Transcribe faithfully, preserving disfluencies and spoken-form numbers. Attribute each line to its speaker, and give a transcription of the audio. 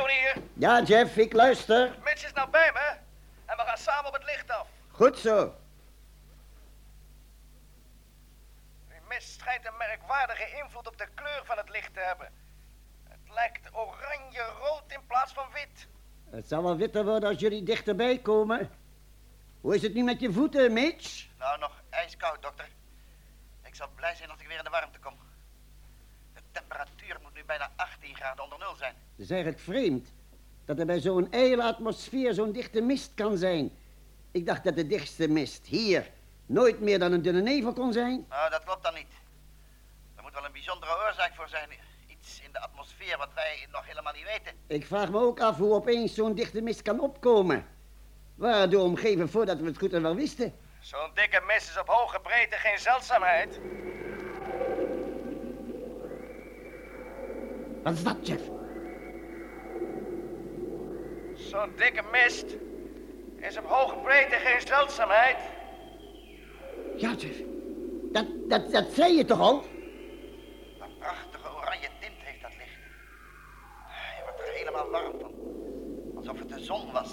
Speaker 1: Johnny hier.
Speaker 2: Ja, Jeff, ik luister.
Speaker 1: Mitch is nou bij me. En we gaan samen op het licht af.
Speaker 2: Goed zo.
Speaker 1: Die mist schijnt een merkwaardige invloed op de kleur van het licht te hebben. Het lijkt oranje-rood in plaats van wit.
Speaker 2: Het zal wel witter worden als jullie dichterbij komen. Hoe is het nu met je voeten, Mitch?
Speaker 3: Nou, nog ijskoud, dokter. Ik zal blij zijn als ik weer in de warmte kom. De temperatuur moet nu bijna achttien graden onder nul zijn.
Speaker 2: Het is eigenlijk vreemd dat er bij zo'n ijle atmosfeer zo'n dichte mist kan zijn. Ik dacht dat de dichtste mist hier nooit meer dan een dunne nevel kon zijn.
Speaker 3: Nou, dat klopt dan niet. Er moet wel een bijzondere oorzaak voor zijn. Iets in de atmosfeer wat wij nog helemaal niet weten.
Speaker 2: Ik vraag me ook af hoe opeens zo'n dichte mist kan opkomen. We waren door omgeven voordat we het goed en wel wisten.
Speaker 1: Zo'n dikke mist is op hoge breedte geen zeldzaamheid.
Speaker 2: Wat is dat, Jeff?
Speaker 1: Zo'n dikke mist is op hoge breedte geen zeldzaamheid.
Speaker 2: Ja, Jeff. Dat, dat, dat zei je toch al?
Speaker 3: Een prachtige oranje tint heeft dat licht. Je wordt er helemaal warm van. Alsof het de zon was.